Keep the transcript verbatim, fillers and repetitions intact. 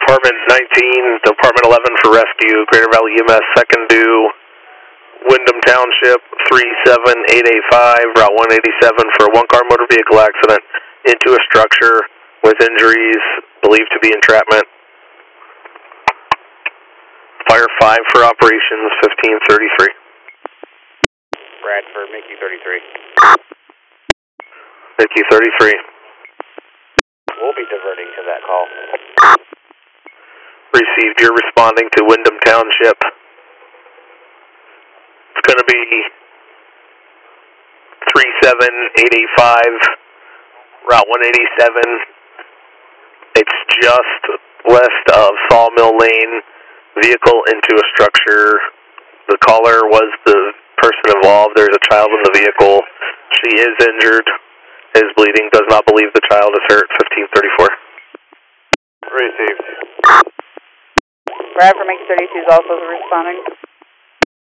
Department nineteen, Department eleven for rescue, Greater Valley E M S, second due, Wyndham Township, three seven eight eight five, Route one eighty-seven for a one-car motor vehicle accident into a structure with injuries believed to be entrapment. Fire five for operations, fifteen thirty-three. Bradford, Mickey thirty-three. Mickey thirty-three. We'll be diverting to that call. Received, you're responding to Wyndham Township. It's going to be three seven eight eight five, Route one eighty-seven. It's just west of Sawmill Lane. Vehicle into a structure. The caller was the person involved. There's a child in the vehicle. She is injured, is bleeding, does not believe the child is hurt. fifteen thirty-four. Received. Bradford, Mickey thirty-two is also responding.